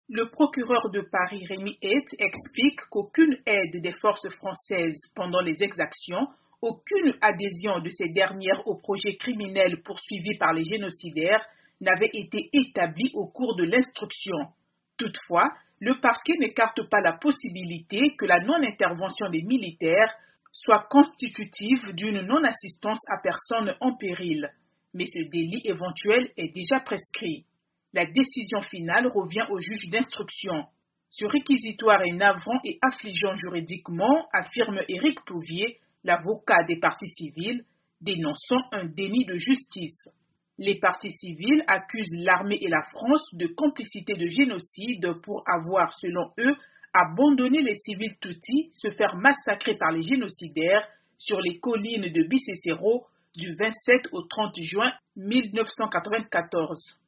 Le procureur de Paris, Rémi Heth, explique qu'aucune aide des forces françaises pendant les exactions, aucune adhésion de ces dernières au projet criminel poursuivi par les génocidaires n'avait été établie au cours de l'instruction. Toutefois, le parquet n'écarte pas la possibilité que la non-intervention des militaires soit constitutive d'une non-assistance à personne en péril. Mais ce délit éventuel est déjà prescrit. La décision finale revient au juge d'instruction. Ce réquisitoire est navrant et affligeant juridiquement, affirme Éric Touvier, l'avocat des parties civiles, dénonçant un déni de justice. Les parties civiles accusent l'armée et la France de complicité de génocide pour avoir, selon eux, abandonné les civils Tutsis se faire massacrer par les génocidaires sur les collines de Bicécéro du 27 au 30 juin 1994.